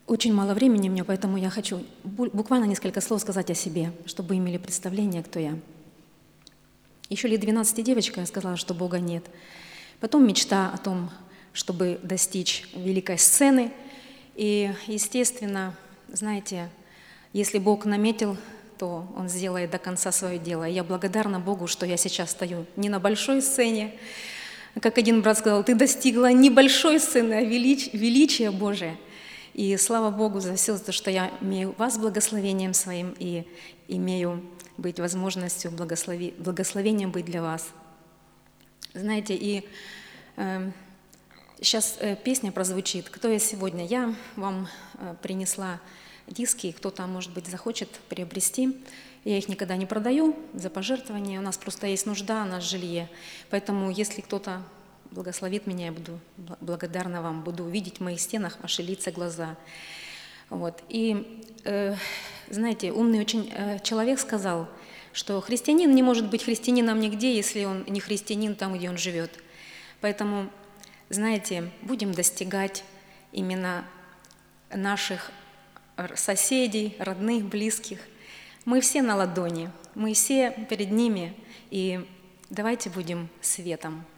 Очень мало времени у меня, поэтому я хочу буквально несколько слов сказать о себе, чтобы вы имели представление, кто я. Еще лет 12 девочка я сказала, что Бога нет. Потом мечта о том, чтобы достичь великой сцены. И, естественно, знаете, если Бог наметил, то Он сделает до конца свое дело. И я благодарна Богу, что я сейчас стою не на большой сцене. Как один брат сказал, ты достигла не большой сцены, а величия Божия. И слава Богу за все, за то, что я имею вас благословением своим и имею быть возможностью благословением быть для вас. Знаете, и сейчас песня прозвучит «Кто я сегодня?». Я вам принесла диски, кто-то, может быть, захочет приобрести. Я их никогда не продаю за пожертвования, у нас просто есть нужда на жилье. Поэтому, если кто-то благословит меня, я буду благодарна вам, буду видеть в моих стенах ваши лица, глаза. Вот. И, знаете, умный очень человек сказал, что христианин не может быть христианином нигде, если он не христианин там, где он живет. Поэтому, знаете, будем достигать именно наших соседей, родных, близких. Мы все на ладони, мы все перед ними, и давайте будем светом.